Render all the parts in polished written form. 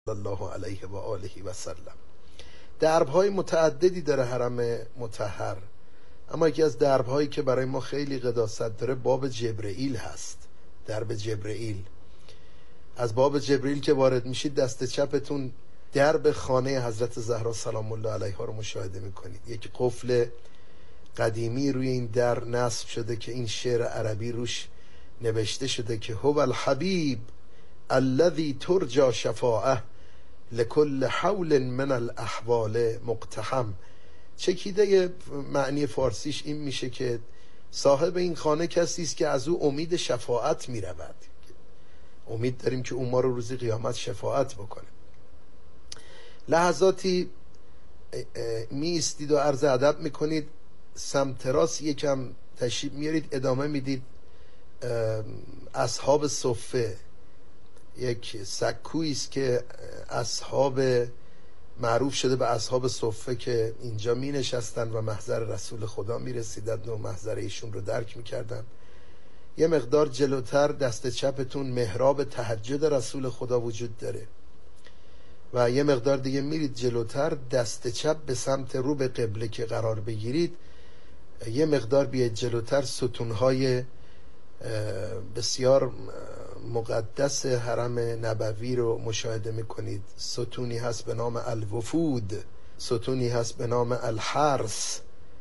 الله علیه و آله و سلم. درب‌های متعددی داره حرم مطهر، اما یکی از درب‌هایی که برای ما خیلی قداست داره باب جبرئیل هست. درب جبرئیل، از باب جبرئیل که وارد میشید دست چپتون درب خانه حضرت زهرا سلام الله علیها رو مشاهده میکنید. یک قفل قدیمی روی این در نصب شده که این شعر عربی روش نوشته شده که هو الحبیب الذی ترجا شفاعه لکل حول من الاحوال مقتحم. چکیده معنی فارسیش این میشه که صاحب این خانه کسی است که از او امید شفاعت میرود، امید داریم که اون ما رو روز قیامت شفاعت بکنه. لحظاتی می ایستید و عرض ادب میکنید، سمت راست یکم تشریف میارید، ادامه میدید اصحاب صفه، یک سکویی است که اصحاب معروف شده به اصحاب صفه که اینجا می نشستن و محضر رسول خدا می رسیدن و محضر ایشون رو درک می کردن. یه مقدار جلوتر دست چپتون محراب تهجد رسول خدا وجود داره و یه مقدار دیگه میرید جلوتر دست چپ به سمت رو به قبله که قرار بگیرید، یه مقدار بیاید جلوتر ستونهای بسیار مقدس حرم نبوی رو مشاهده میکنید. ستونی هست به نام الوفود، ستونی هست به نام الحرس،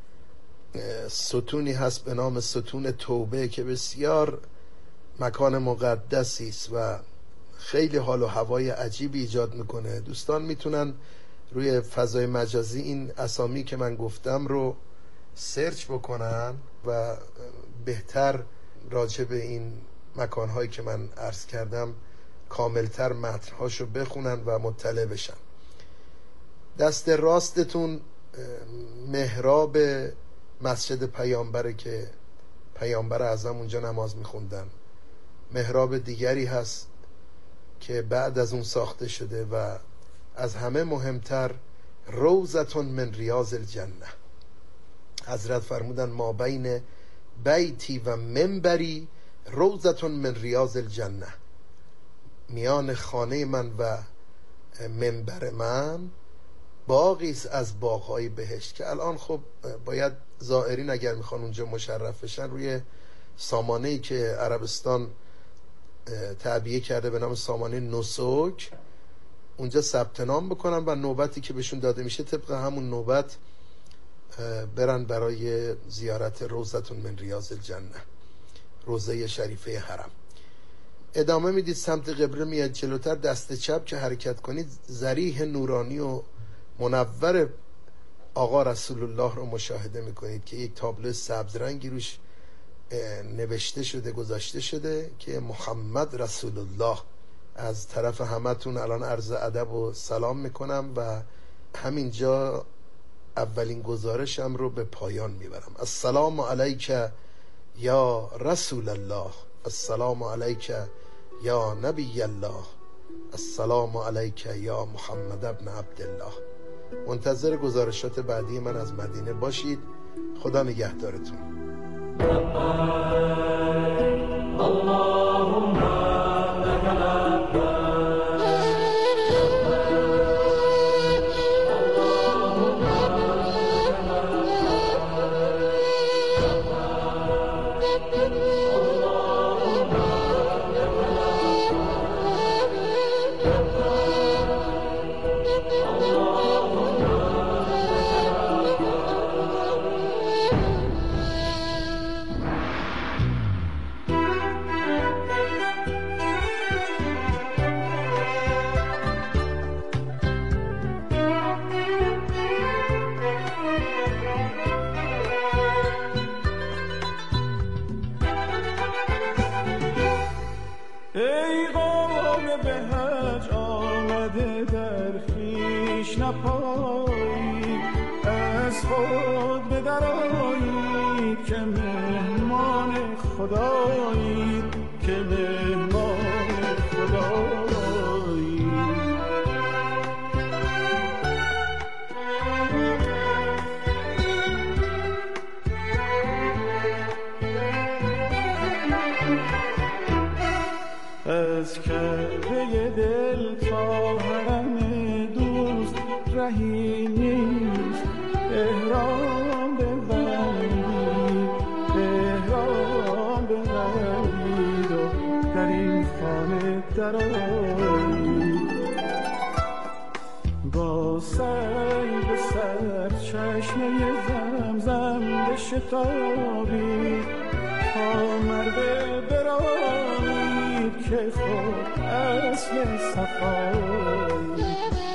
ستونی هست به نام ستون توبه که بسیار مکان مقدسی است و خیلی حال و هوای عجیبی ایجاد میکنه. دوستان میتونن روی فضای مجازی این اسامی که من گفتم رو سرچ بکنن و بهتر راجع به این مکانهایی که من عرض کردم کاملتر متنهاشو بخونن و مطلع بشن. دست راستتون محراب مسجد پیامبره که پیامبر اعظم اونجا نماز میخوندن. محراب دیگری هست که بعد از اون ساخته شده و از همه مهمتر روضة من ریاض الجنه. حضرت فرمودن ما بین بیتی و منبری روضة من ریاض الجنه، میان خانه من و منبر من باغی است از باغ‌های بهشت. که الان خب باید زائرین اگر میخوان اونجا مشرف بشن روی سامانه‌ای که عربستان تعبیه کرده به نام سامانه نسک اونجا ثبت نام بکنن و نوبتی که بهشون داده میشه طبق همون نوبت برن برای زیارت روضة من ریاض الجنه، روضه شریفه حرم. ادامه میدید سمت قبله، میاد جلوتر دست چپ که حرکت کنید ضریح نورانی و منور آقا رسول الله رو مشاهده میکنید که یک تابلو سبز رنگی روش نوشته شده گذاشته شده که محمد رسول الله. از طرف همتون الان عرض ادب و سلام میکنم و همینجا اولین گزارشم رو به پایان میبرم. السلام علیک یا رسول الله، السلام علیک یا نبی الله، السلام علیک یا محمد ابن عبدالله. منتظر گزارشات بعدی من از مدینه باشید. خدا نگهدارتون. اللهم لك الحمد. از خود به درآیید که مهمان خدایید، که مهمان خدایید. از کعبه دل تا رهی نیست. احرام ببندید، احرام ببندید و در این خانه درآیید. با سعی به سر چشمه زمزم بشتابید، تا مرد برانید که خود اصل صفایی.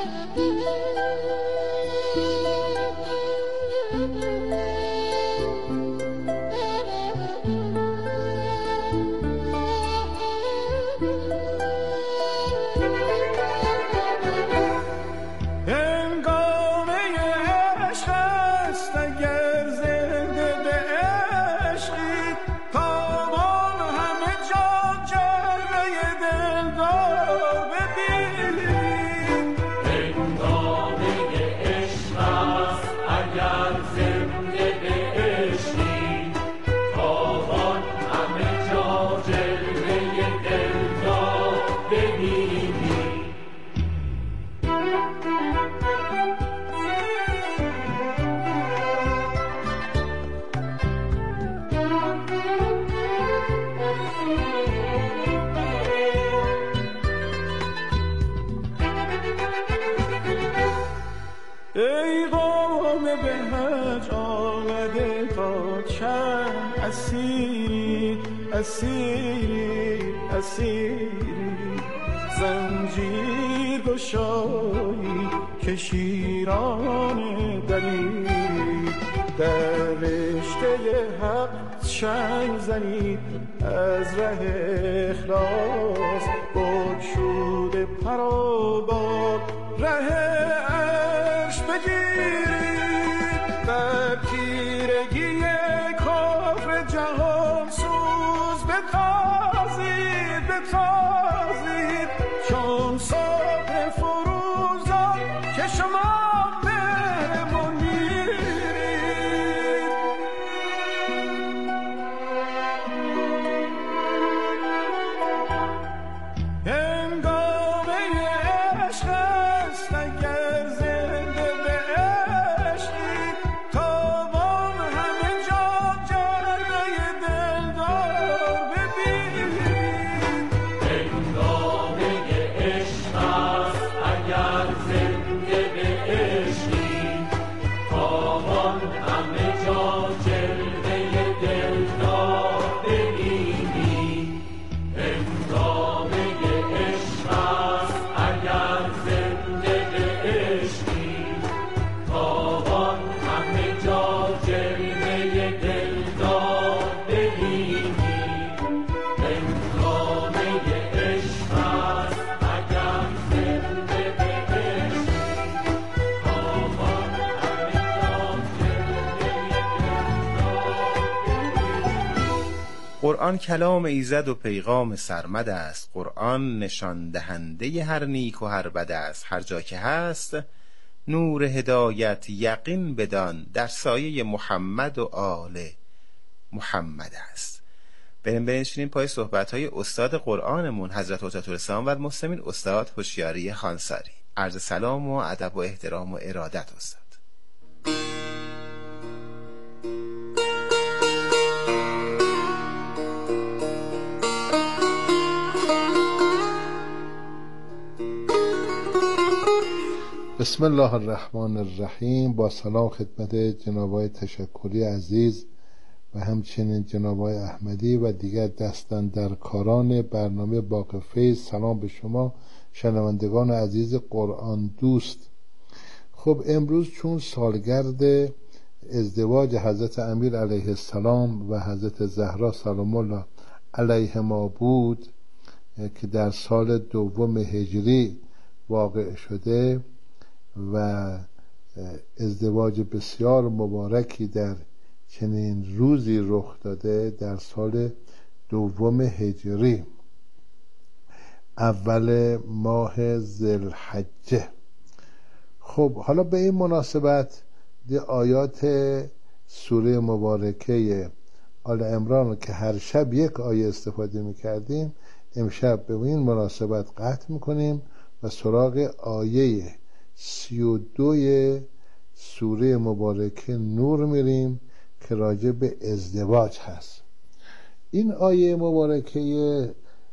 ای قوم به حج آمده تا چند اسیری، اسیری، اسیری، زنجیر گشایی که شیران دلیری، در رشته حق چنگ زنید از ره اخلاص، بگشوده پر و بال ره عرش بگیرید، در تیرگی کفر جهان سوز بتازید، بتازید چون صبح فروزان که شما مهرمون گیرید. هنگامه عشق است اگر زنده به عشقی، تابان همه جا جلوه دلدار ببینید. هنگامه عشق است اگر زنده به عشقی، تابان همه جا جلوه دلدار ببینید. هنگامه عشق است اگر زنده به عشقی، تابان همه جا جلوه دلدار ببینید. هنگامه عشق است اگر زنده به عشقی، تابان همه جا قرآن کلام ایزد و پیغام سرمد است. قرآن نشان دهنده هر نیک و هر بد است. هر جا که هست نور هدایت یقین بدان، در سایه محمد و آل محمد است. بریم بنشینیم پای صحبت‌های استاد قرآنمون حضرت حجت الاسلام و المسلمین استاد هوشیاری خانساری. عرض سلام و ادب و احترام و ارادت استاد. بسم الله الرحمن الرحیم. با سلام خدمت جناب آقای تشکری عزیز و همچنین جناب آقای احمدی و دیگر دستاندرکاران برنامه باغ فیض، سلام به شما شنوندگان عزیز قرآن دوست. خب امروز چون سالگرد ازدواج حضرت امیر علیه السلام و حضرت زهرا سلام الله علیهما بود که در سال 2 هجری واقع شده و ازدواج بسیار مبارکی در چنین روزی رخ داده در سال 2 هجری، اول ماه ذوالحجه. خب حالا به این مناسبت آیات سوره مبارکه آل عمران که هر شب یک آیه استفاده می‌کردیم، امشب به این مناسبت قطع می‌کنیم و سراغ آیه 32 سوره مبارکه نور میریم که راجع به ازدواج هست. این آیه مبارکه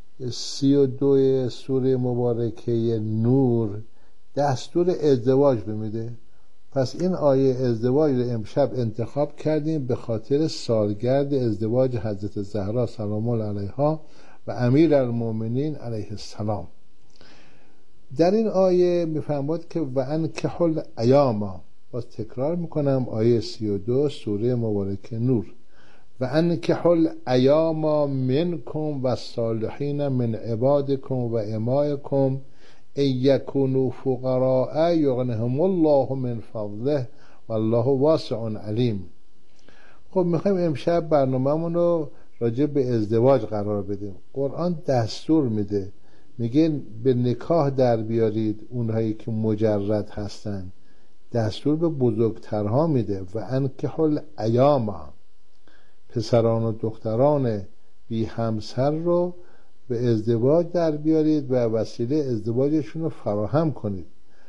32 سوره مبارکه نور دستور ازدواج رو میده. پس این آیه ازدواج رو امشب انتخاب کردیم به خاطر سالگرد ازدواج حضرت زهرا سلام الله علیها و امیرالمومنین علیه السلام. در این آیه میفرماد که و انکحوا الایام، باز تکرار میکنم، آیه 32 سوره مبارکه نور، و انکحوا الایام منکم و الصالحین من عبادکم و امائکم ان یکونوا فقراء یغنهم الله من فضله والله واسع علیم. خب میخوایم امشب برنامه‌مون رو راجع به ازدواج قرار بدیم. قرآن دستور میده، میگه به نکاح در بیارید اونهایی که مجرد هستن. دستور به بزرگترها میده و انکحوا الایام، پسران و دختران بی همسر رو به ازدواج در بیارید و وسیله ازدواجشون رو فراهم کنید.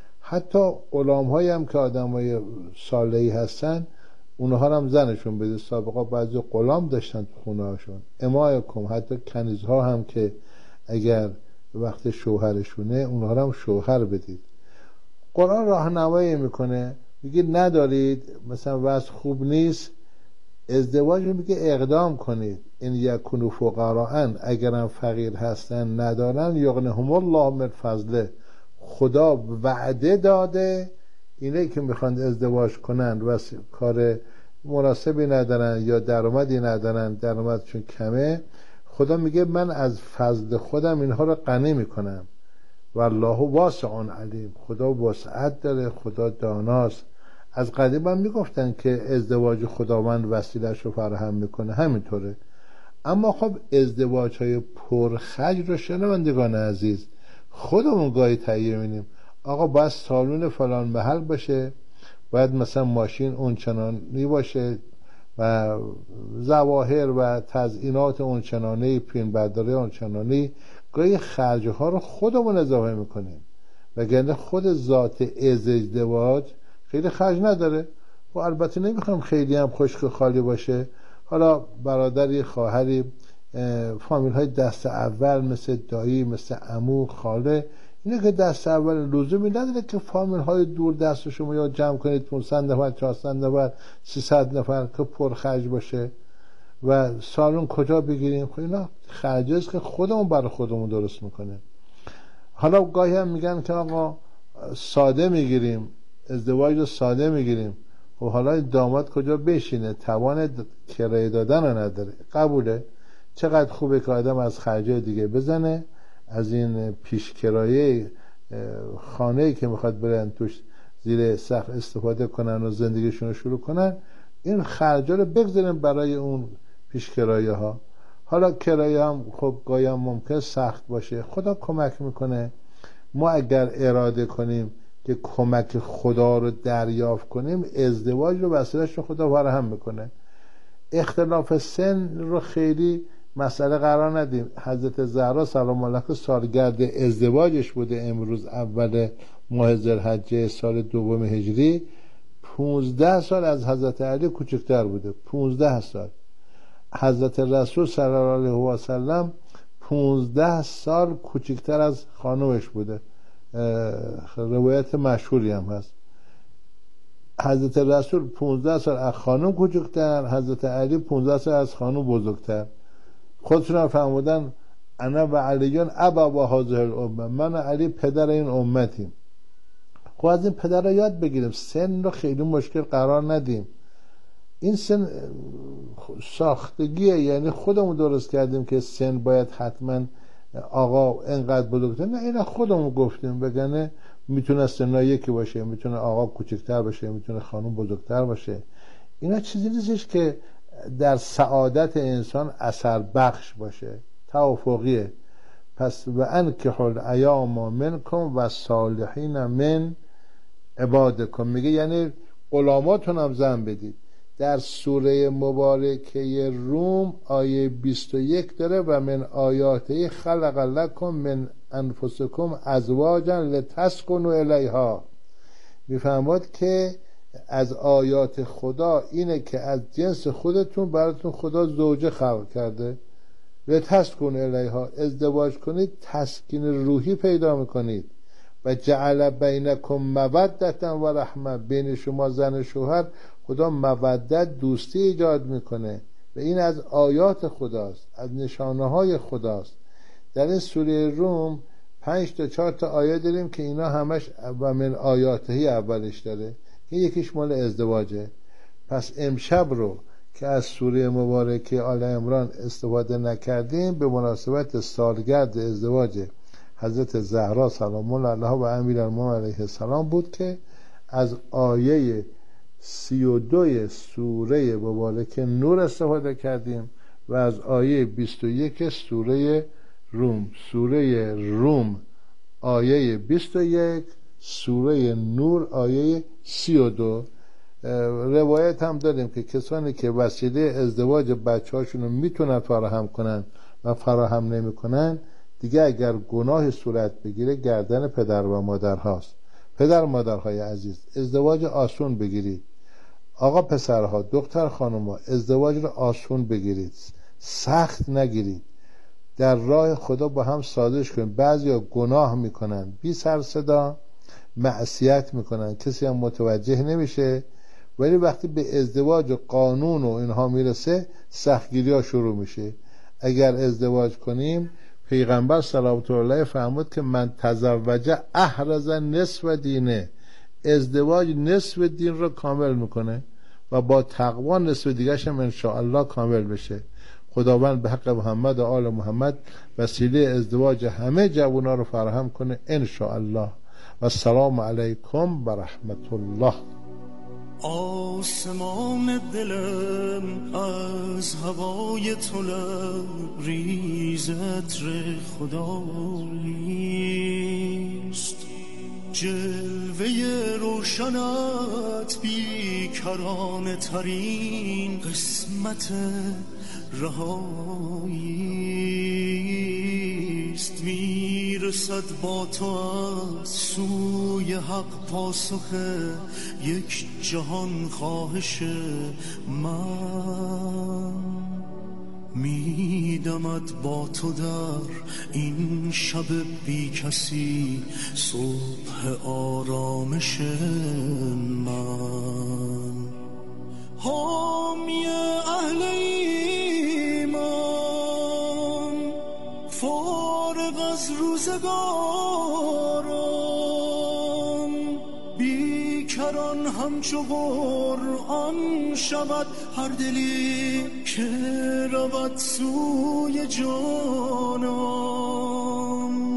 حتی غلام هایی هم که آدم های صالحی هستن اونها هم زنشون بده. سابقا بعضی غلام داشتن تو خونه هاشون. امائکم، حتی کنیزها هم که اگر وقت شوهرشونه اونها هم شوهر بدید. قرآن راهنمایی میکنه، میگه ندارید، مثلا وضع خوب نیست، ازدواج رو میگه اقدام کنید. این یکونوا فقراء، اگرم فقیر هستن ندارن، یغنهم الله من فضله، خدا وعده داده اینه که میخوان ازدواج کنن و کار مناسبی ندارن یا درآمدی ندارن، درآمدشون کمه، خدا میگه من از فضل خودم اینها رو غنی میکنم. والله واسع علیم، خدا وسعت داره، خدا داناست. از قدیم هم میگفتن که ازدواج خداوند وسیله‌اش رو فراهم میکنه، همینطوره. اما خب ازدواج های پرخرج رو شنوندگان عزیز خودمون گاهی تهیه می‌کنیم. آقا باید سالون فلان محل باشه، باید مثلا ماشین اونچنانی باشه و ظواهر و تزیینات اونچنانی، فیلمبرداری اونچنانی. گاهی خرج ها رو خودمون اضافه میکنیم، وگرنه خود ذات ازدواج خیلی خرج نداره. و البته نمیخوام خیلی هم خشک و خالی باشه. حالا برادری، خواهری، فامیل های دست اول مثل دایی، مثل عمو، خاله، اینه که دست اول لزومی نداره که فامیل های دور دست شما یا جمع کنید 500 نفر، 400 نفر، 300 نفر که پرخرج باشه. و سالن کجا بگیریم؟ خب اینا خرجی است که خودمون برای خودمون درست میکنه. حالا گاهی هم میگن که آقا ساده میگیریم، ازدواج رو ساده میگیریم. خب حالا داماد کجا بشینه؟ توان کرایه دادن رو نداره. قبوله. چقدر خوبه که آدم از خرجای دیگه بزنه، از این پیش کرایه خانه‌ای که میخواد برن توش زیر سقف استفاده کنن و زندگیشون رو شروع کنن، این خرجا رو بگذارن برای اون پیش کرایه ها. حالا کرایه هم خب گاهی هم ممکن سخت باشه، خدا کمک میکنه. ما اگر اراده کنیم که کمک خدا رو دریافت کنیم، ازدواج رو وسیله‌اش رو خدا فراهم میکنه. اختلاف سن رو خیلی مسئله قرار ندیم. حضرت زهرا سلام الله علیها سالگرد ازدواجش بوده امروز، اول ماه ذوالحجه سال 2 هجری. 15 سال از حضرت علی کوچکتر بوده. 15 سال. حضرت رسول صلی الله علیه و سلم 15 سال کوچکتر از خانومش بوده. روایت مشهوری هم هست. حضرت رسول 15 سال از خانم کوچکتر، حضرت علی 15 سال از خانم بزرگتر. خودشون هم فرمودن انا و علیون ابا و هذه الامه، من و علی پدر این امتیم. خب از این پدر رو یاد بگیریم، سن رو خیلی مشکل قرار ندیم. این سن ساختگیه، یعنی خودمون درست کردیم که سن باید حتما آقا اینقدر بزرگتر، نه، این خودمون گفتیم. بگنه میتونه سنها یکی باشه، میتونه آقا کوچکتر باشه، میتونه خانم بزرگتر باشه. اینا چیزی نیستش که در سعادت انسان اثر بخش باشه، توافقیه. پس و انکحوا الایام منکم و صالحین من عبادکم، میگه یعنی غلاماتون هم زن بدید. در سوره مبارکه روم آیه 21 داره و من آیاته خلق لکم من انفسکم ازواجا لتسکنوا الیها. میفرماد که از آیات خدا اینه که از جنس خودتون براتون خدا زوجه خلق کرده و تسکن الیها، ازدواج کنید تسکین روحی پیدا میکنید. و جعل بینکم مودتا و رحمه، بین شما زن و شوهر خدا مودت دوستی ایجاد میکنه و این از آیات خداست، از نشانه های خداست. در این سوره روم 5 تا 4 تا آیه داریم که اینا همش و من آیاتهی اولش داره، این یکیش مال ازدواجه. پس امشب رو که از سوره مبارکه آل عمران استفاده نکردیم به مناسبت سالگرد ازدواج حضرت زهرا سلام الله علیها و امیرالمومنین علیه السلام بود که از آیه 32 سوره مبارکه نور استفاده کردیم و از آیه 21 سوره روم. سوره روم آیه 21، سوره نور آیه 32. روایت هم داریم که کسانی که وسیله ازدواج بچه هاشون رو میتونن فراهم کنن و فراهم نمی کنن دیگه اگر گناه صورت بگیره گردن پدر و مادر هاست. پدر مادرهای عزیز ازدواج آسون بگیرید. آقا پسرها، دختر خانمها، ازدواج رو آسون بگیرید، سخت نگیرید، در راه خدا با هم سازش کنید. بعضیا گناه میکنن بی سر صدا، معصیت میکنن، کسی هم متوجه نمیشه، ولی وقتی به ازدواج و قانون و اینها میرسه سختگیری ها شروع میشه. اگر ازدواج کنیم پیغمبر صلوات الله فرمود که من تزوج احرز نصف دینه، ازدواج نصف دین رو کامل میکنه و با تقوا نصف دیگرش هم انشاءالله کامل بشه. خداوند به حق محمد و آل محمد وسیله ازدواج همه جوونا رو فراهم کنه انشاءالله. و السلام علیکم و رحمت الله. آسمان دلم از هوای تو لبریز عطر خداییست، جلوه روشنت بیکرانه ترین قسمت رهاییست. میرسد با تو از سوی حق پاسخ یک جهان خواهش من، میدمد با تو در این شب بی کسی صبح آرامش من. حامی اهل ایمان فارغ از روزگاران، بیکران همچو قرآن شود هر دلی که رود سوی جانان.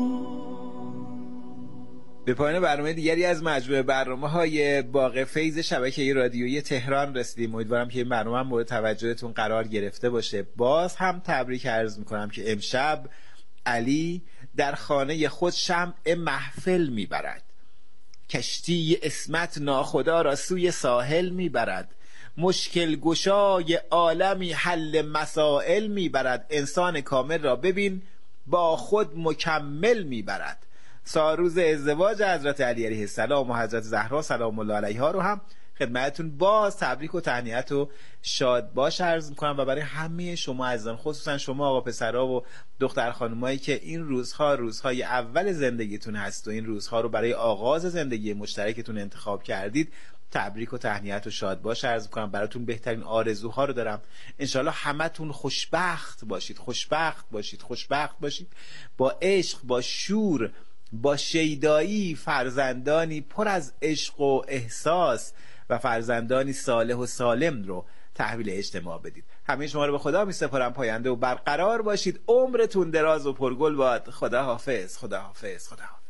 به پایان برنامه دیگری از مجموعه برنامه‌های باغ فیض شبکه رادیویی تهران رسیدیم. امیدوارم که این برنامه هم مورد توجهتون قرار گرفته باشه. باز هم تبریک عرض میکنم که امشب علی در خانه خود شمع محفل میبرد، کشتی اسمت ناخدا را سوی ساحل میبرد، مشکل گشای عالمی حل مسائل میبرد، انسان کامل را ببین با خود مکمل میبرد. سالروز ازدواج حضرت علی علیه السلام و حضرت زهرا سلام الله علیها رو هم خدمتتون باز تبریک و تهنیت و شاد باش عرض میکنم و برای همه شما عزیزان، خصوصا شما آقا پسرها و دختر خانمایی که این روزها روزهای اول زندگیتون هست و این روزها رو برای آغاز زندگی مشترکتون انتخاب کردید، تبریک و تهنیت و شاد باش عرض میکنم. براتون بهترین آرزوها رو دارم. انشالله همتون خوشبخت باشید، خوشبخت باشید، خوشبخت باشید، با عشق، با شور، با شیدایی، فرزندانی پر از عشق و احساس و فرزندانی صالح و سالم رو تحویل اجتماع بدید. همه شما رو به خدا می سپارم. پاینده و برقرار باشید. عمرتون دراز و پرگل باد. خدا حافظ، خدا حافظ، خدا حافظ.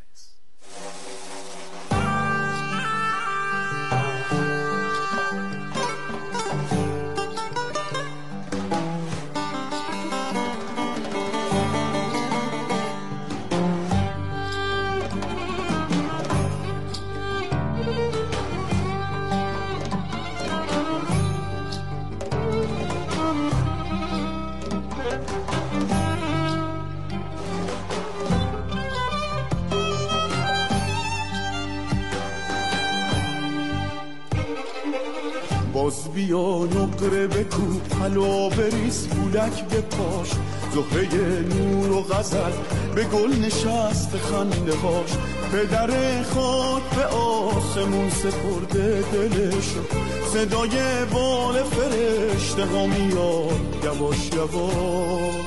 باز بیا نقره بکو حلا بریز پولک به پاش زهره نور و غزل به گل نشست خنده هاش پدر خاک به آسمون سپرده دلشو صدای بال فرشته ها میاد یواش یواش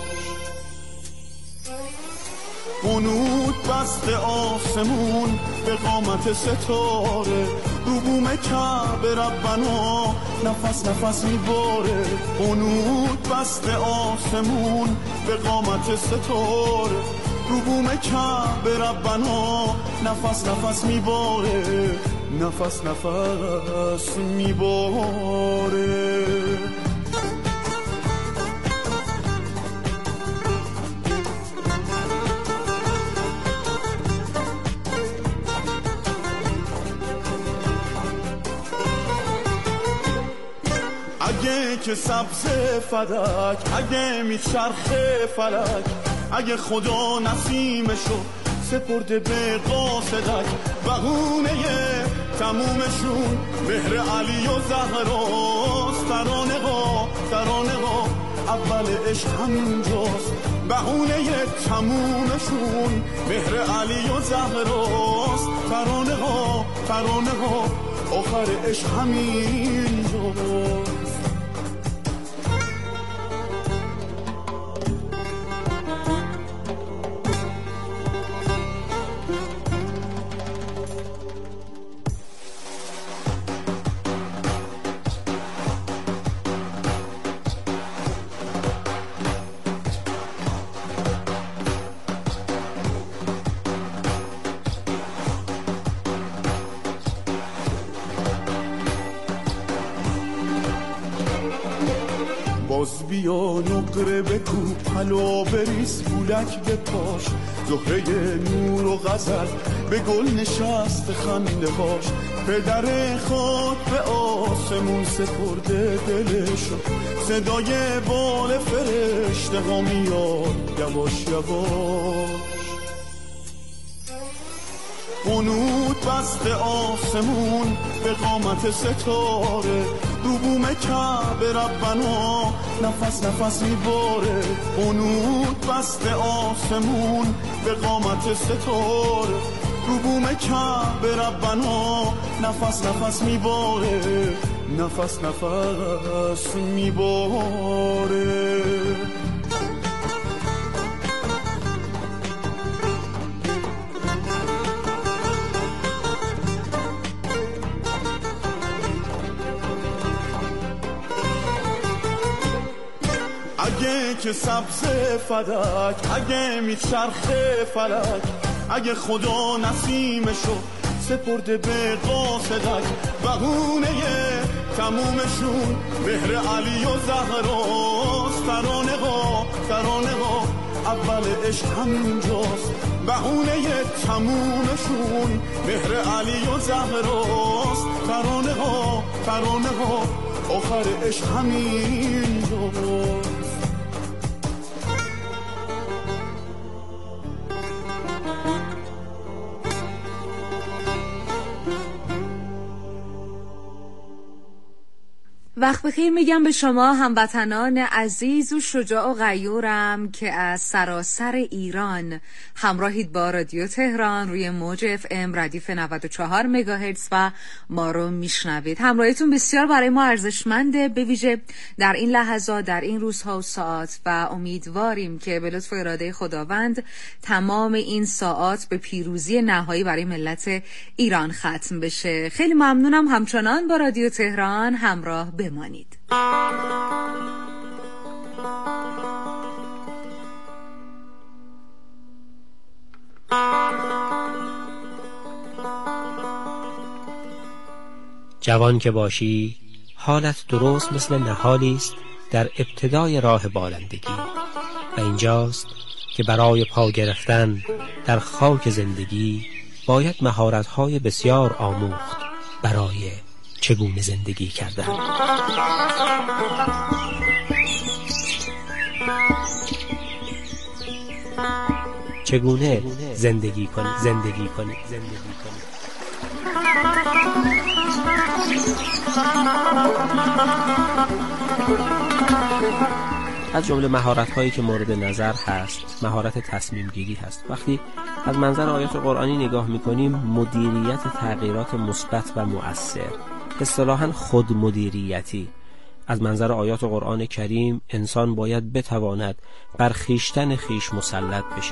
قنوت بست آسمون به قامت ستاره رو بوم کعبه ربنا نفس نفس میباره قنوت بست آسمون به قامت ستاره رو بوم کعبه ربنا نفس نفس میباره نفس نفس میباره اگه که سبز فلک اگه میچرخه فلک اگه خدا نسیمشو سپرده به قاصدک بهونه تمومشون مهر علی و زهراست ترانه ها اول عشق همینجاست بهونه تمومشون مهر علی و زهراست ترانه ها آخر عشق همینجاست باز بیا نقره بکو حلا بریز پولک به پاش زهره نور و غزل به گل نشست خنده هاش پدر خاک به آسمون سپرده دلشو صدای بال فرشته ها میاد یواش یواش قنوت بست آسمون به قامت ستاره رو بوم کعبه ربنا نفس نفس میباره قنوت بست آسمون به قامت ستاره رو بوم کعبه ربنا نفس نفس میباره نفس نفس میباره اگه که سبز فلک اگه میچرخه فلک اگه خدا نسیمشو سپرده به قاصدک بهونه تمومشون مهر علی و زهراست ترانه ها اول عشق همینجاست بهونه تمومشون مهر علی و زهراست ترانه ها آخر عشق همینجاست وقت بخیر میگم به شما هموطنان عزیز و شجاع و غیورم که از سراسر ایران همراهید با رادیو تهران روی موج FM ردیف 94 مگاهرتز و ما رو میشنوید. همراهیتون بسیار برای ما ارزشمنده، به ویژه در این لحظات، در این روزها و ساعات، و امیدواریم که به لطف و اراده خداوند تمام این ساعات به پیروزی نهایی برای ملت ایران ختم بشه. خیلی ممنونم همچنان با رادیو تهران همراه بمانید. جوان که باشی حالت درست مثل نهالی است در ابتدای راه بالندگی و اینجاست که برای پا گرفتن در خاک زندگی باید مهارت‌های بسیار آموخت برای چگونه زندگی کردن. چگونه زندگی کنی. از جمله مهارت‌هایی که مورد نظر هست مهارت تصمیم گیری هست. وقتی از منظر آیات قرآنی نگاه می‌کنیم، مدیریت تغییرات مثبت و مؤثر، اصطلاحاً خودمدیریتی، از منظر آیات قرآن کریم انسان باید بتواند بر خویشتن خویش مسلط بشه.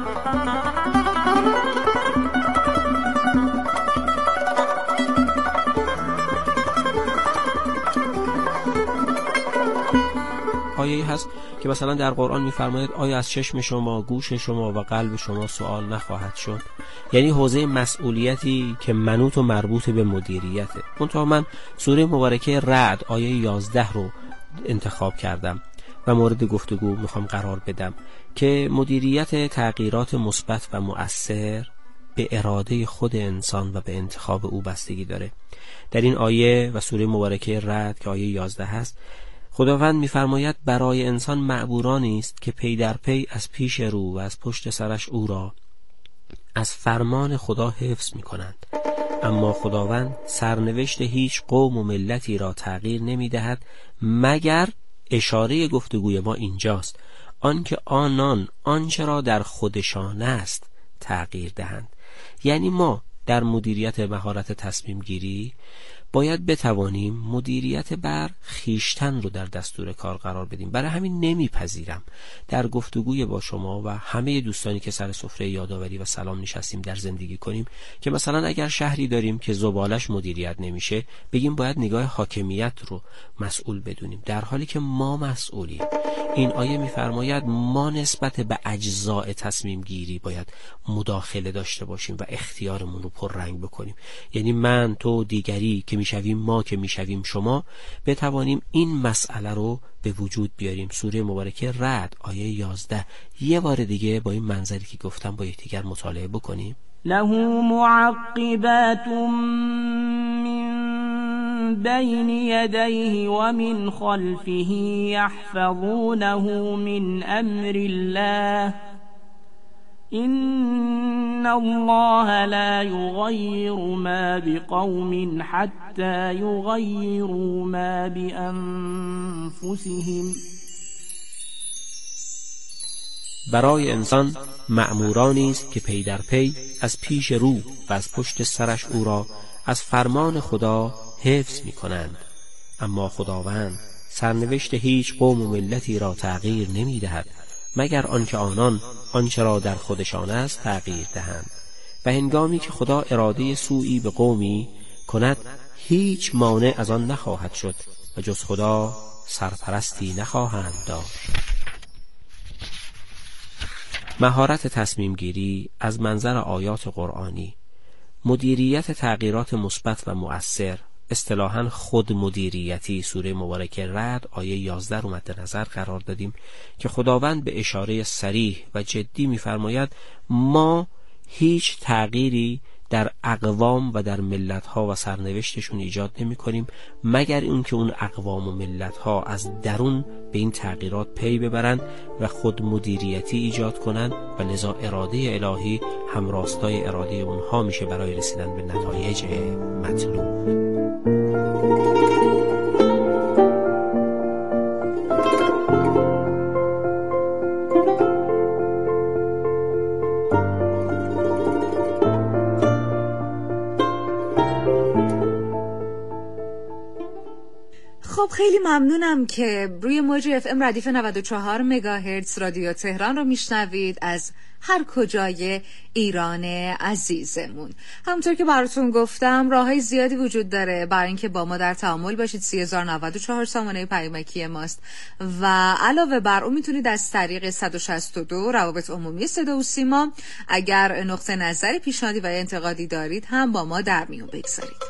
آیه هست که مثلا در قرآن می‌فرماید آیا از چشم شما، گوش شما و قلب شما سوال نخواهد شد؟ یعنی حوزه مسئولیتی که منوط و مربوط به مدیریته. منتها من سوره مبارکه رعد آیه 11 رو انتخاب کردم و مورد گفتگو میخوام قرار بدم که مدیریت تغییرات مثبت و مؤثر به اراده خود انسان و به انتخاب او بستگی داره. در این آیه و سوره مبارکه رعد که آیه 11 هست، خداوند می‌فرماید برای انسان معبورانی است که پی در پی از پیش رو و از پشت سرش او را از فرمان خدا حفظ می‌کنند، اما خداوند سرنوشت هیچ قوم و ملتی را تغییر نمی‌دهد مگر اشاره گفتگوی ما اینجاست، آنکه آنان آنچه را در خودشان است تغییر دهند. یعنی ما در مدیریت مهارت تصمیم گیری باید بتوانیم مدیریت بر خیشتن رو در دستور کار قرار بدیم. برای همین نمیپذیرم در گفتگوی با شما و همه دوستانی که سر سفره یادآوری و سلام نشستیم در زندگی کنیم که مثلا اگر شهری داریم که زبالش مدیریت نمیشه بگیم باید نگاه حاکمیت رو مسئول بدونیم، در حالی که ما مسئولیم. این آیه میفرماید ما نسبت به اجزاء تصمیم گیری باید مداخله داشته باشیم و اختیارمون رو پررنگ بکنیم. یعنی من، تو، دیگری که میشویم ما، که میشویم شما، بتوانیم این مسئله رو به وجود بیاریم. سوره مبارکه رعد آیه 11 یه بار دیگه با این منظری که گفتم با یکدیگر مطالعه بکنیم. له معقبات من بين يديه ومن خلفه يحفظونه من امر الله إن الله لا يغير ما بقوم حتى يغيروا ما بأنفسهم. برای انسان مأمورانی است که پی در پی از پیش رو و از پشت سرش او را از فرمان خدا حفظ می کنند، اما خداوند سرنوشت هیچ قوم و ملتی را تغییر نمی دهد مگر آنکه آنان آنچه را در خودشان است تغییر دهند. و هنگامی که خدا اراده سوئی به قومی کند هیچ مانع از آن نخواهد شد و جز خدا سرپرستی نخواهند داشت. مهارت تصمیم گیری از منظر آیات قرآنی، مدیریت تغییرات مثبت و مؤثر، اصطلاحاً خود مدیریتی، سوره مبارکه رعد آیه 11 رو مد نظر قرار دادیم که خداوند به اشاره صریح و جدی می‌فرماید ما هیچ تغییری در اقوام و در ملت‌ها و سرنوشتشون ایجاد نمی‌کنیم مگر اینکه اون اقوام و ملت‌ها از درون به این تغییرات پی ببرند و خود مدیریتی ایجاد کنند و لذا اراده الهی همراستای اراده اونها میشه برای رسیدن به نتایج مطلوب. خب خیلی ممنونم که روی موج اف ام ردیف 94 مگاهرتز رادیو تهران رو میشنوید از هر کجای ایران عزیزمون. همونطور که براتون گفتم راههای زیادی وجود داره برای اینکه با ما در تعامل باشید. 3094 سامانه پیامکی ماست و علاوه بر اون میتونید از طریق 162 روابط عمومی صدا و سیما اگر نقطه نظری، پیشنهادی و انتقادی دارید هم با ما در میون بگذارید.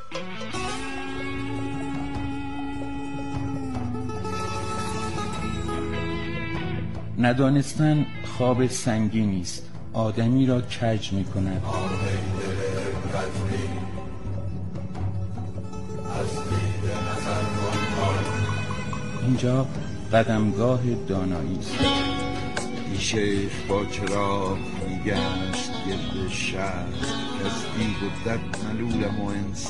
ندانستن خواب سنگینی است، آدمی را کج می کند. اینجا قدمگاه دانایی است. این شیخ با چراغ میگشت گرد شهر، از دیو و دد ملولم و انسان